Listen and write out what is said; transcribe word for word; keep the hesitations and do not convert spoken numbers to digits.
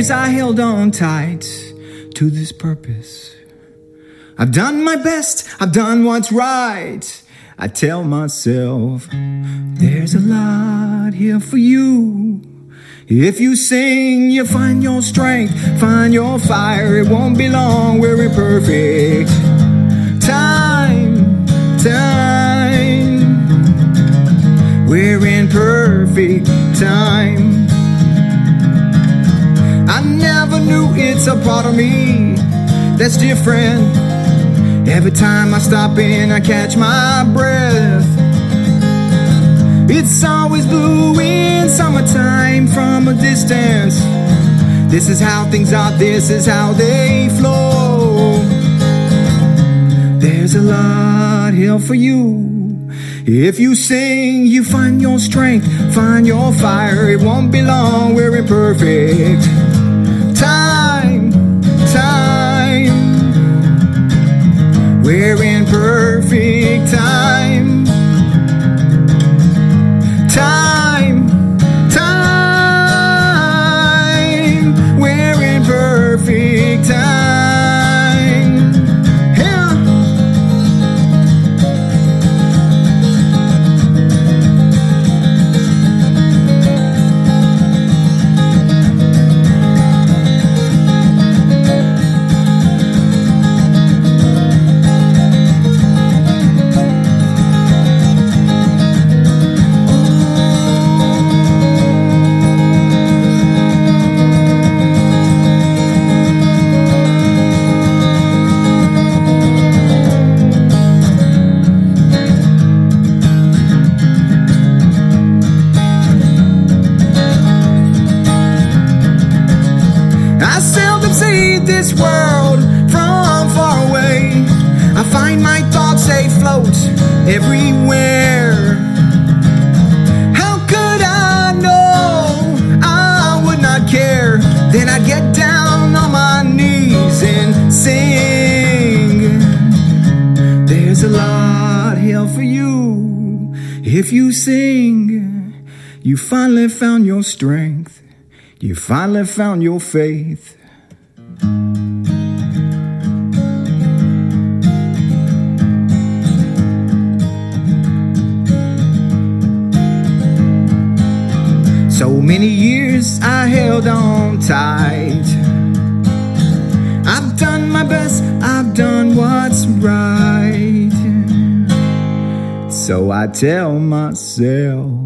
years I held on tight to this purpose. I've done my best, I've done what's right. I tell myself, there's a lot here for you. If you sing, you find your strength, find your fire. It won't be long, we're in perfect time, time. We're in perfect time. I never knew it's a part of me that's different. Every time I stop and I catch my breath, it's always blue in summertime from a distance. This is how things are, this is how they flow. There's a lot here for you. If you sing, you find your strength, find your fire. It won't be long, we're in perfect time, time. We're in perfect time. Time, time. We're in perfect time. Yeah. This world from far away, I find my thoughts, they float everywhere. How could I know I would not care? Then I get down on my knees and sing. There's a lot here for you. If you sing, you finally found your strength, you finally found your faith. So many years I held on tight. I've done my best, I've done what's right. So I tell myself,